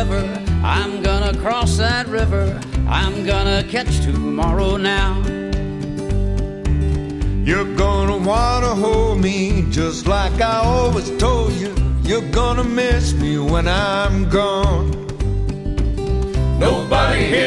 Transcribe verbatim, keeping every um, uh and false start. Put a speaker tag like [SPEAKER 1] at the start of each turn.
[SPEAKER 1] forever. I'm gonna cross that river. I'm gonna catch tomorrow now.
[SPEAKER 2] You're gonna wanna hold me just like I always told you. You're gonna miss me when I'm gone.
[SPEAKER 3] Nobody